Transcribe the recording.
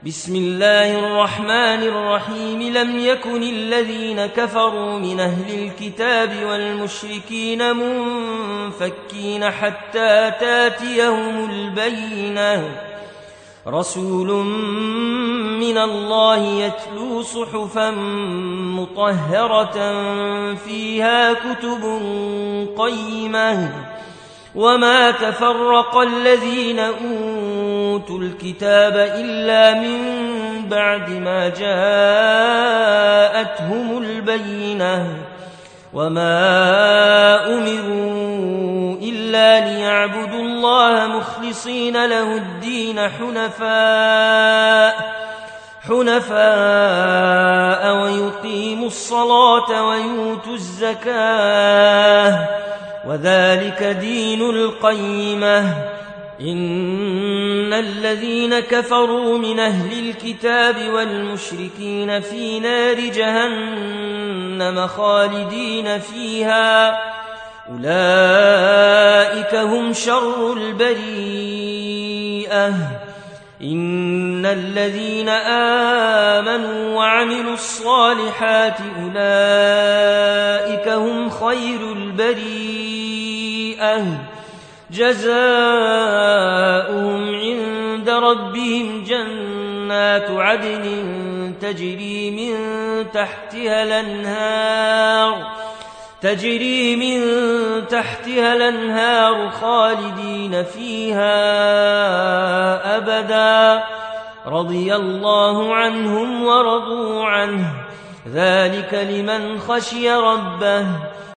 بسم الله الرحمن الرحيم لم يكن الذين كفروا من أهل الكتاب والمشركين منفكين حتى تاتيهم البينة رسول من الله يتلو صحفا مطهرة فيها كتب قيمة وما تفرق الذين أوتوا الكتاب إلا من بعد ما جاءتهم البينة وما أمروا إلا ليعبدوا الله مخلصين له الدين حنفاء ويقيموا الصلاة ويؤتوا الزكاة وذلك دين القيمة إن الذين كفروا من أهل الكتاب والمشركين في نار جهنم خالدين فيها أولئك هم شر البريئة إن الذين آمنوا وعملوا الصالحات أولئك هم خير البريئة جزاؤهم عند ربهم جنات عدن تجري من تحتها الأنهار خالدين فيها أبدا رضي الله عنهم ورضوا عنه ذلك لمن خشي ربه